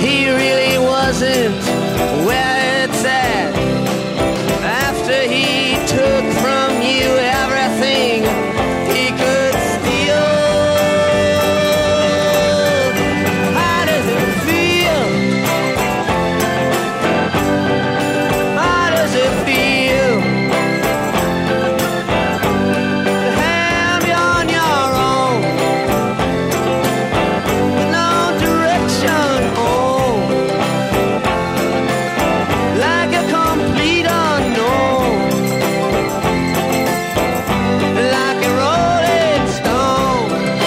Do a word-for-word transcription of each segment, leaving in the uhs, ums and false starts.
he really wasn't where it's at. After he took from you everything he could steal. How does it feel? How does it feel to have you on your own with no direction home, like a complete unknown, like a rolling stone?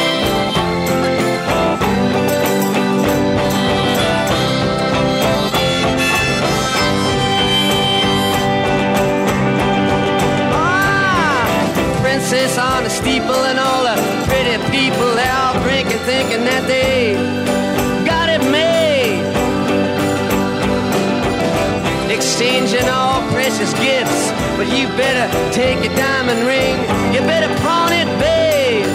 Ah, princess on a steeple and all the pretty people, they're all drinking, thinking that they got it made, exchanging all precious gifts. But you better take your diamond ring, you better pawn it, babe.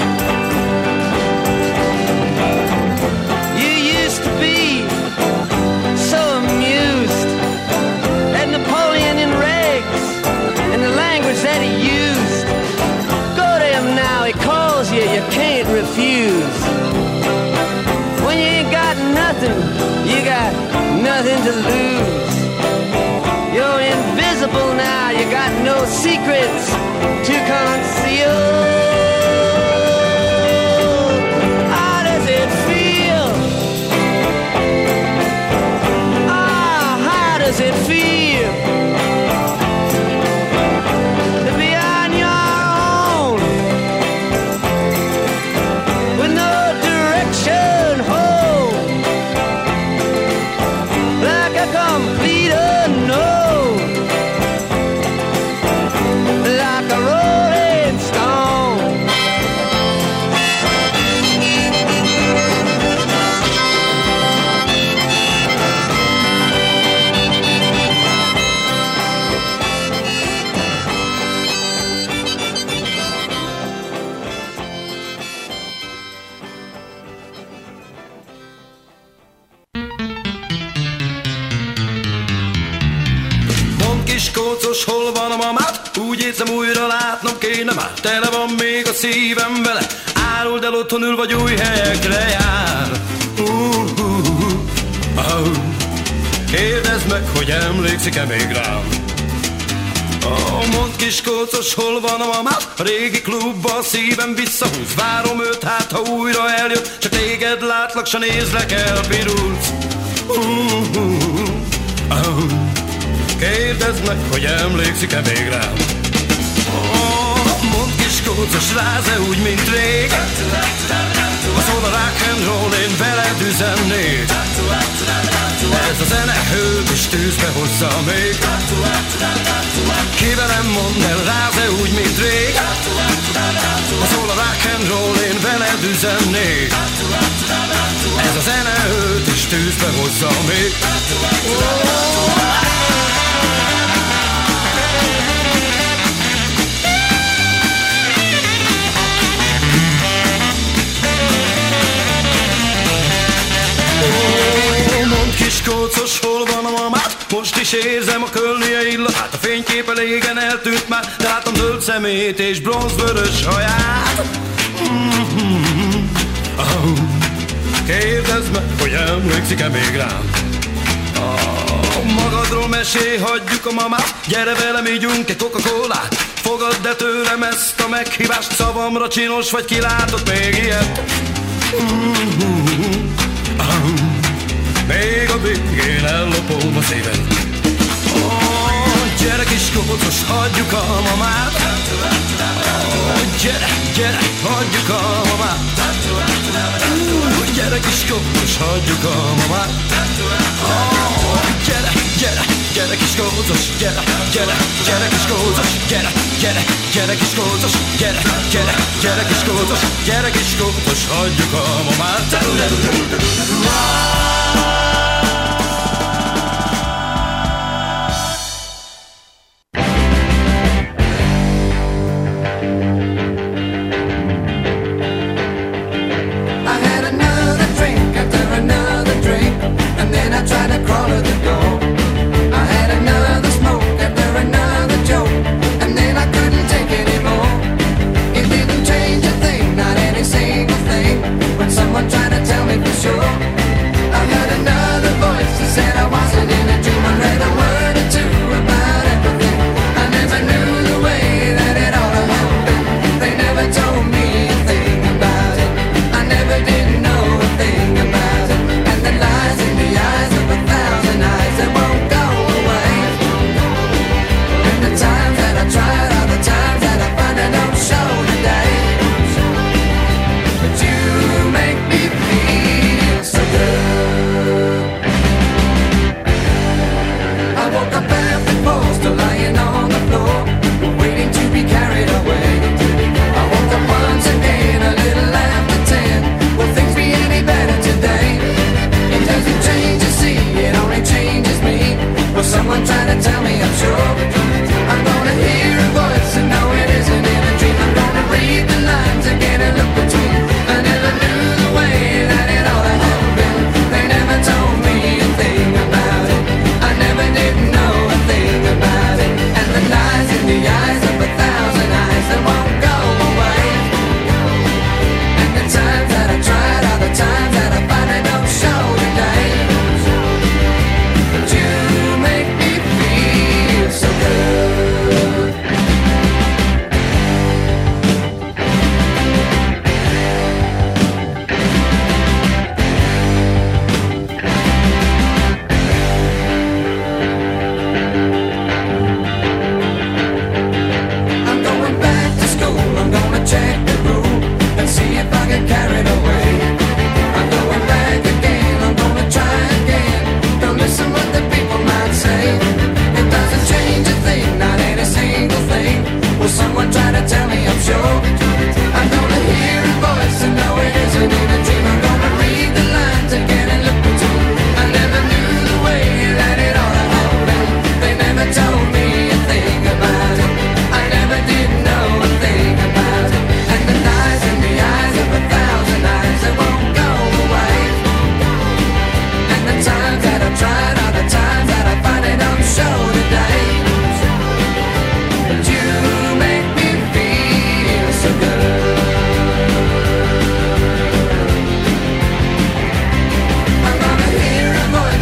You used to be so amused at Napoleon in rags and the language that he used. Go to him now, he calls you, you can't refuse. When you ain't got nothing, you got nothing to lose. You're invisible now, you got no secrets to conceal. How does it feel? Ah, how does it feel to be on your own with no direction home, like a complete unknown, like a rolling stone? Mond kis kócos, hol van a mamád? Úgy érzem, újra látnom kéne már. Tele van még a szívem vele. Áruld el, otthon ül vagy új helyekre jár. Uh, uh, uh, uh. Kérdezd meg, hogy emlékszik-e még rám. Oh, mondd kis kócos, hol van a mamád? A régi klubba a szívem visszahúz. Várom őt, hát ha újra eljött. Csak téged látlak, s nézlek, elpirulsz. Uh, uh, uh, uh. Kérdezd meg, hogy emlékszik-e még rám. Oh, mondd kis kócos, ráz-e úgy, mint rég? Ha szól a rock'n'roll, én veled üzennék. Ez a zene hőt és tűzbe hozza még. Ki velem mondd el, ráz-e úgy, mint rég? Ha szól a rock'n'roll, én veled üzennék. Ez a zene hőt és tűzbe hozza még. Oh, mondd kis kócos, hol van a mamád? Most is érzem a kölnie illatát. A fénykép elégen eltűnt már, de látom zöld szemét és bronzvörös haját. Mm-hmm. Oh. Kérdezd meg, hogy emlékszik-e még rám. Oh, magadról mesélj, hagyjuk a mamát. Gyere velem, ígyunk egy Coca-Colát. Fogadd el tőlem ezt a meghívást. Szavamra csinos vagy, kilátott még ilyet. Mm-hmm. Oh. Még a végén ellopom a szíved. Oh, gyere kis kócos, hagyjuk a mamát. Oh, gyere, gyere, hagyjuk a mamát. Uh, gyere kis kócos, hagyjuk a mamát. Oh, gyere, gyere, gyere kis kócos, gyere, gyere, gyere kis kócos, gyere, gyere, gyere kis kócos, gyere, gyere, gyere kis kócos, gyere kis kócos, hagyjuk a mamát. I had another drink after another drink, and then I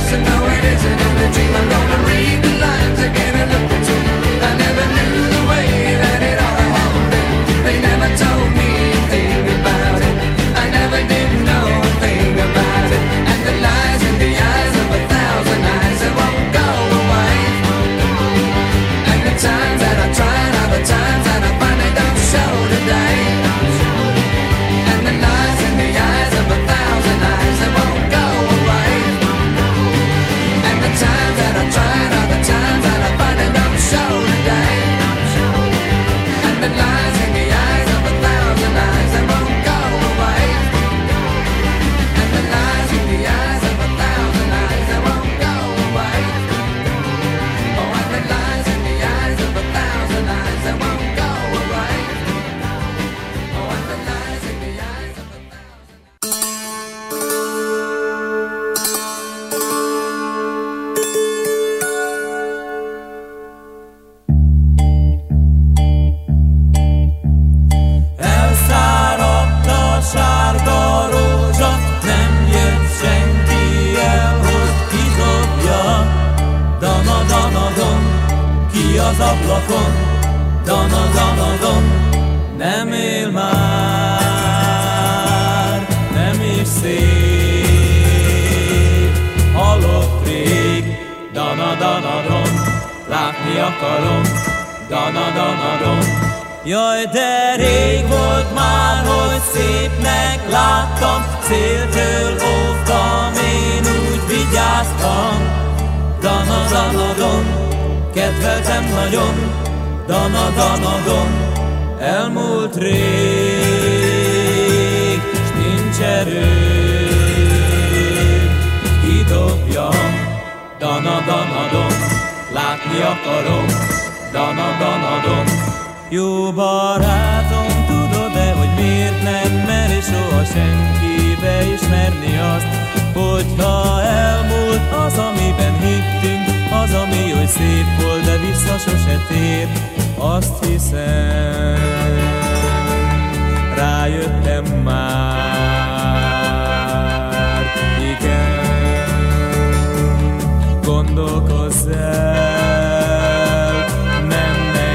said no, it isn't in the dream. I'm gonna read the lines again and look into them. I never knew the way that it ought to have been. They never told me a thing about it. I never did know a thing about it. And the lies in the eyes of a thousand eyes that won't go away. And the times that I tried are the times that I finally don't show today. And the lies in the eyes of a thousand eyes that won't go away. And the times that I tried are the times that I finally don't show today. And the lies in the eyes of a thousand eyes that won't go away. And the lies in the eyes of a thousand eyes that won't go away. Oh, and the lies in the eyes of a thousand eyes that won't go away. Oh, and the lies in the eyes of a thousand. Elszáradt a sárga rózsa, nem jött senki el, hogy kidobja. Dana-dana-don, ki az ablakon, dana-dana-don, nem él már, nem is szép, halott rég. Dana-dana-don, látni akarom, dana-dana-don. Jaj, de rég volt már, hogy szépnek láttam, széltől óvtam, én úgy vigyáztam. Dana-dana-don, kedveltem nagyon, dana-dana-don, elmúlt rég, s nincs erő, kidobjam. Dana-dana-don, látni akarom, dana-dana-don. Jó barátom, tudod-e, hogy miért nem meri soha senki beismerni azt, hogyha elmúlt az, amiben hittünk, az, ami oly szép volt, de vissza sose tér. Azt hiszem, rájöttem már, igen, gondolkozz el, nem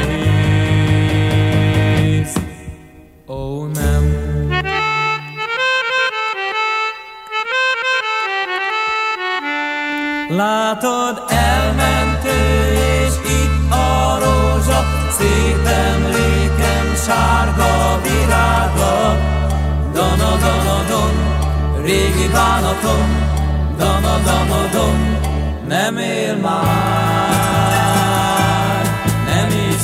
nehéz, ó nem. Látod, elment ő, és itt a rózsa, szép emlékem, sárga virága. Dana-dana-don, régi bánatom, dana-dana-don, nem él már, nem is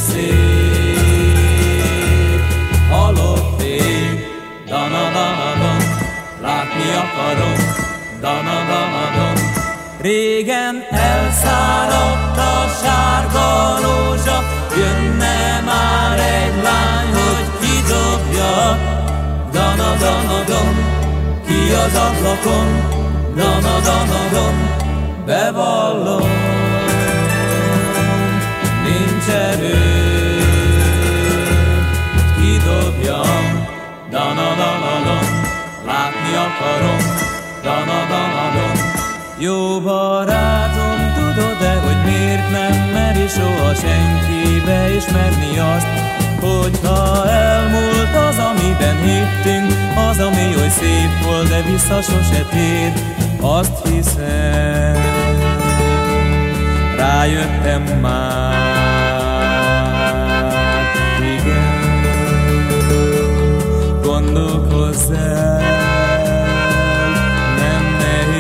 szép, halott ég. Dana-dana-don, látni akarom, dana-dana-don. Régen elszáradt a sárga rózsa, jönne már egy lány, hogy kidobja. Dana-dana-don, ki az ablakon, dana-dana-don, bevallom, nincs erő, kidobjam. Dana-dana-don, látni akarom, dana-dana-don. Jó barátom, tudod-e, hogy miért nem meri soha senki beismerni azt, hogyha elmúlt az, amiben hittünk, az, ami oly szép volt, de vissza sose tér. Azt hiszem, rájöttem már, igen, gondolkozz el, nem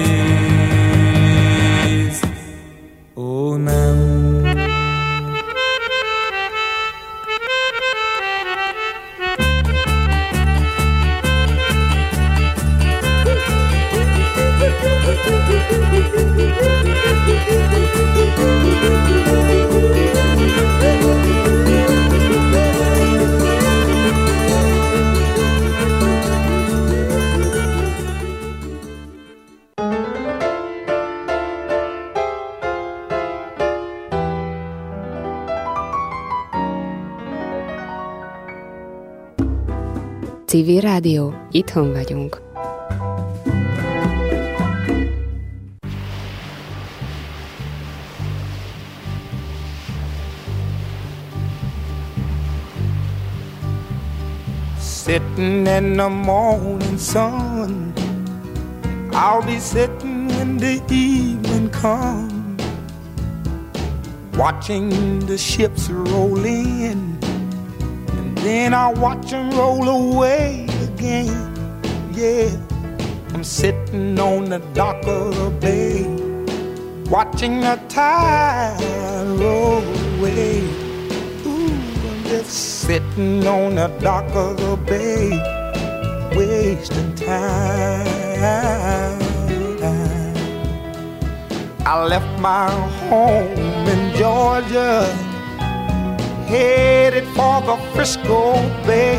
nehéz, ó nem. Civil Rádió, itthon vagyunk. sitting in the morning sun. I'll be sitting when the evening comes, watching the ships roll in, and then I'll watch them roll away again. Yeah, I'm sitting on the dock of the bay, watching the tide roll away. Ooh, I'm just sitting on the dock of the bay, wasting time. I left my home in Georgia, headed for the Frisco Bay,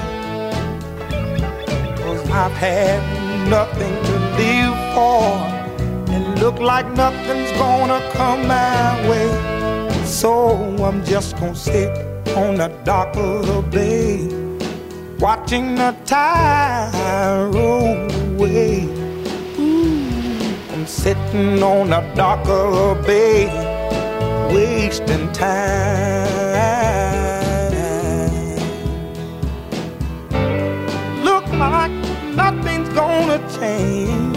'cause I've had nothing to live for, and look like nothing's gonna come my way. So I'm just gonna sit on the dock of the bay, watching the tide roll away. Ooh, I'm sitting on the dock of the bay, wasting time. Look like nothing's gonna change,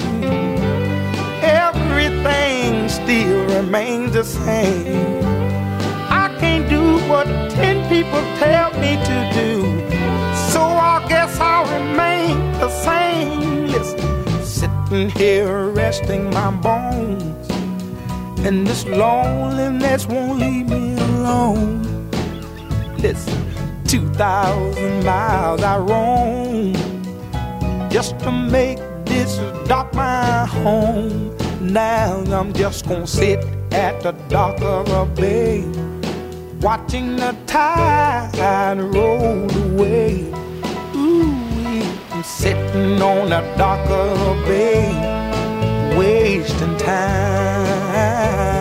everything still remains the same. I can't do what ten people tell me to do, so I guess I'll remain the same. Listen, sitting here resting my bones, and this loneliness won't leave me alone. Listen, two thousand miles I roam just to make this dock my home. Now I'm just gonna sit at the dock of a bay, watching the tide roll away. Ooh, I'm sitting on the dock of the bay, wasting time.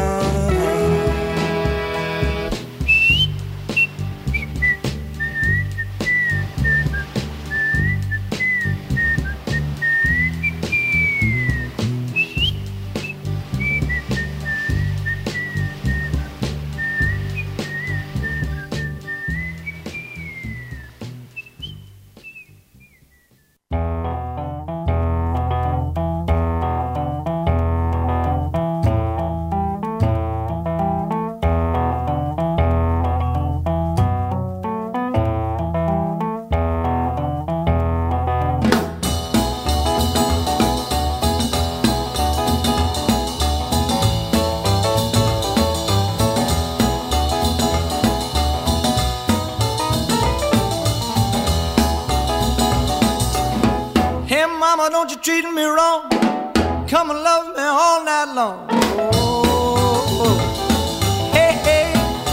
Don't you treat me wrong, come and love me all night long. Oh, oh. Hey, hey,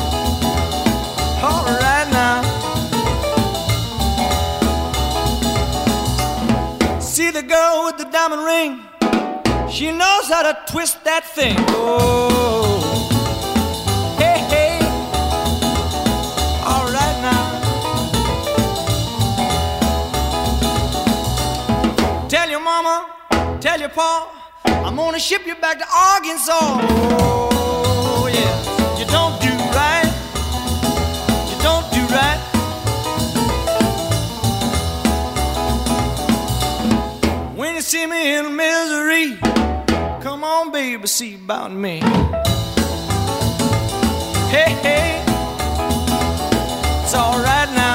all right now. See the girl with the diamond ring, she knows how to twist that thing. Oh, hey, hey, all right now. Tell your mama, tell your pa, I'm gonna ship you back to Arkansas. Oh, yeah. You don't do right. You don't do right. When you see me in misery, come on, baby, see about me. Hey, hey, it's all right now.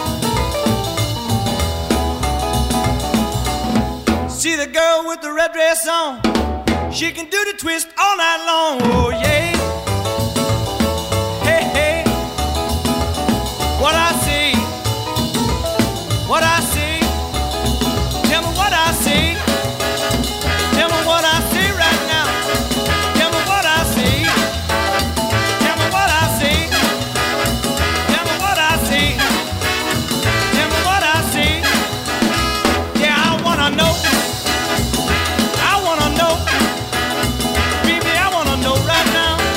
See the girl with the red dress on, she can do the twist all night long. Oh yeah. Hey, hey, what I see, what I see, tell me what I see, tell me what I see right now, tell me what I see, tell me what I see, tell me what I see, tell me what I see. Yeah, I wanna know. I wanna know, baby, I wanna know right now.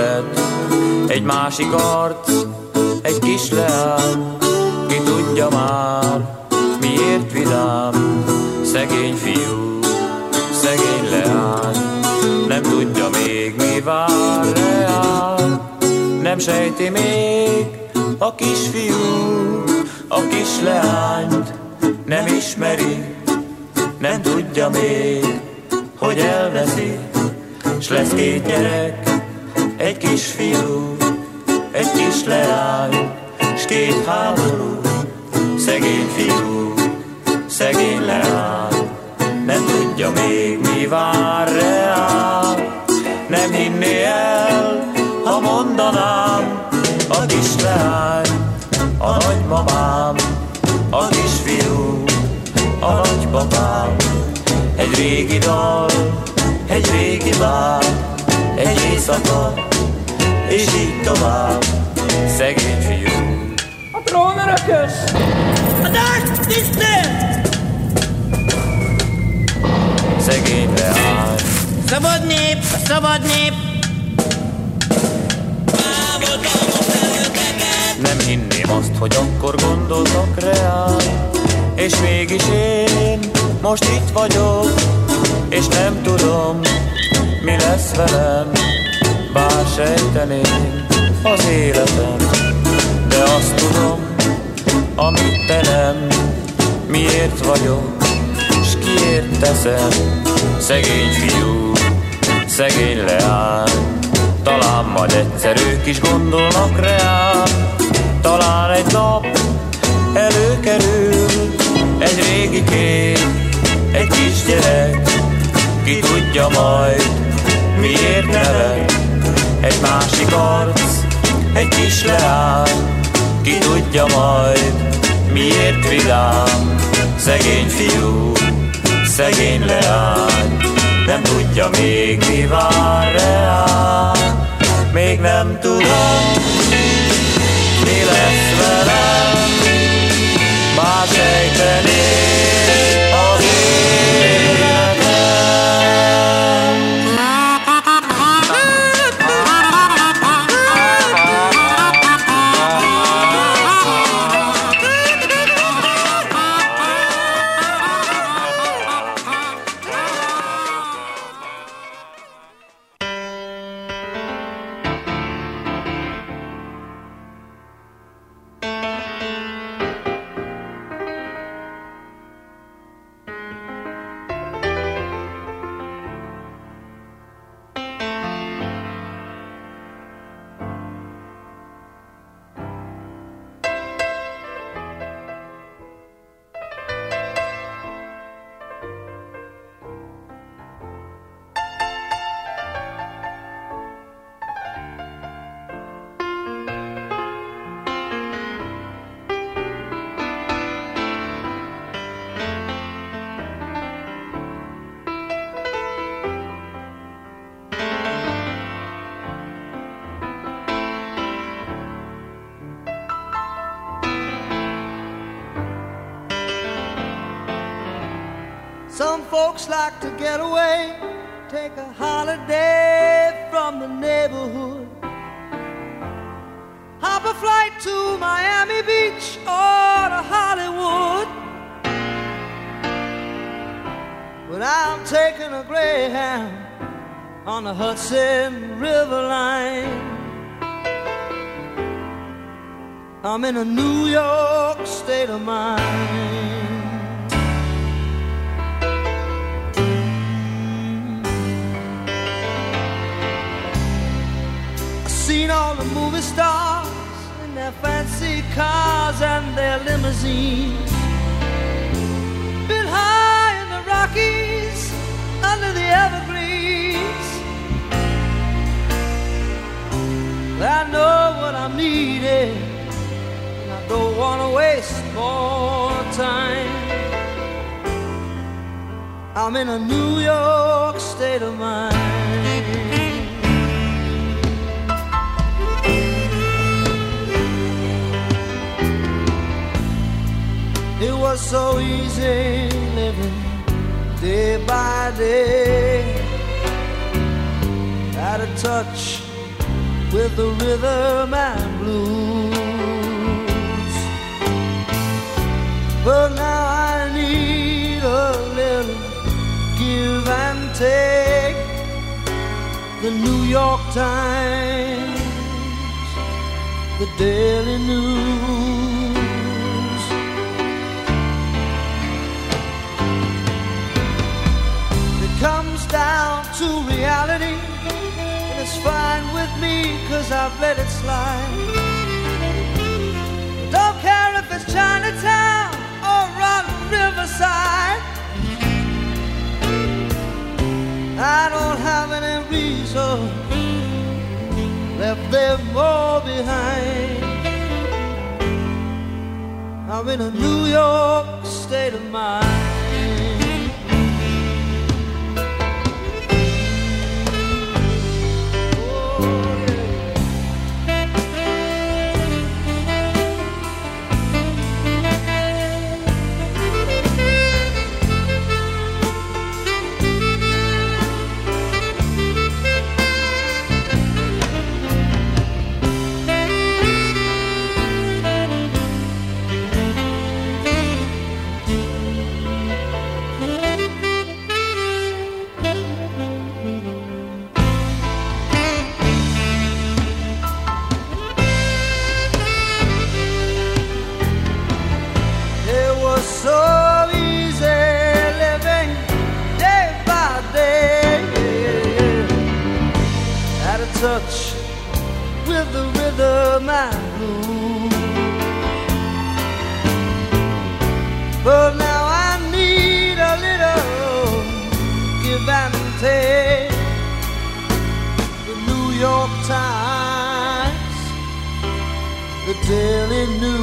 nevet. Egy másik arc, egy kis leány, ki tudja már, miért vidám. Szegény fiú, szegény leány, nem tudja még, mi vár reál. Nem sejti még a kisfiú, a kis leányt nem ismeri, nem tudja még, hogy elveszi, s lesz két gyerek, egy kisfiú, egy kis leány, s két háború. Szegény fiú, szegény leány, nem tudja még, mi vár reál. Nem hinné el, ha mondanám, a kis leány, a nagymamám, a kisfiú, a nagypapám. Egy régi dal, egy régi bál, egy éjszaka, és így tovább. Szegény fiú, a trónörökös, a dárt tisztelt, szegény leány. Szabad nép, a szabad nép. Nem hinném azt, hogy akkor gondoltak reál, és mégis én most itt vagyok, és nem tudom, mi lesz velem, bár sejteném az életem. De azt tudom, amit te nem, miért vagyok, s kiért teszem. Szegény fiú, szegény leány, talán majd egyszer ők is gondolnak reám. Talán egy nap előkerül egy régi kép, egy kisgyerek, ki tudja majd, miért nevet. Egy másik arc, egy kis leány, ki tudja majd, miért vidám. Szegény fiú, szegény leány, nem tudja még, mi vár reál. Még nem tudom, mi lesz velem, már sejteni az életem. Some folks like to get away, take a holiday from the neighborhood. Hop a flight to Miami Beach or to Hollywood. But I'm taking a Greyhound on the Hudson River line. I'm in a New York state of mind. Seen all the movie stars in their fancy cars and their limousines. Been high in the Rockies, under the evergreens. I know what I'm needing, and I don't want to waste more time. I'm in a New York state of mind. It was so easy living day by day, out of touch with the rhythm and blues. But now I need a little give and take. The New York Times, the Daily News. It comes down to reality, and it's fine with me, cause I've let it slide. Don't care if it's Chinatown or on Riverside. I don't have any reason left them all behind. I'm in a New York state of mind. Touch with the rhythm and blues. But now I need a little give and take. The New York Times, the Daily News.